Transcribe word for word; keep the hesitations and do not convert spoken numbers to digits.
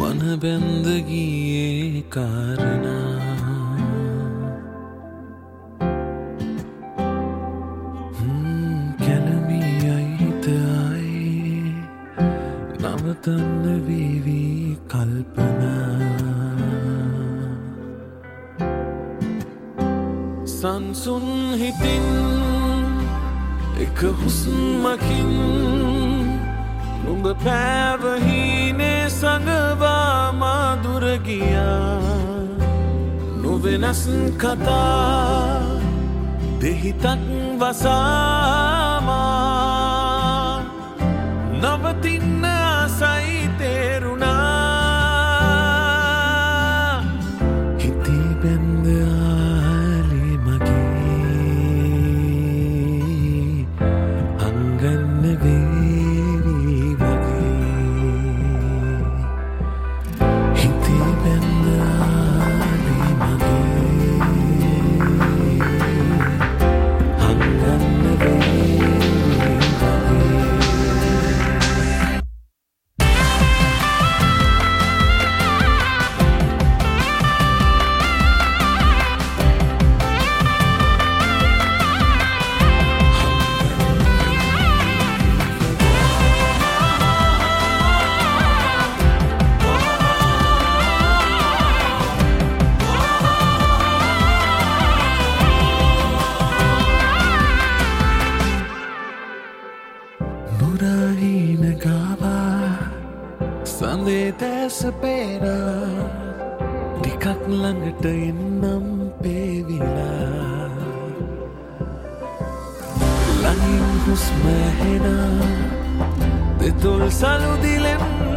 मन बंदगी कारणा कलमी आई ताई नवतन वीवी कल्पना संसुन हितिन एक हुस्मकिन නුඹ පැවහීනේ සඟවා මාදුර ගියා නොවෙනස් කතා දෙහිතක් වසාමා නවතින්න ආසයි තේරුණා හිතේ බැඳ ආලි මගේ අංගන්න වේ පේනා ටිකක් ළඟට එන්නම් පේවිලා ළඟින් හුස්ම හෙනා දෙතොල් සලු දිලෙන්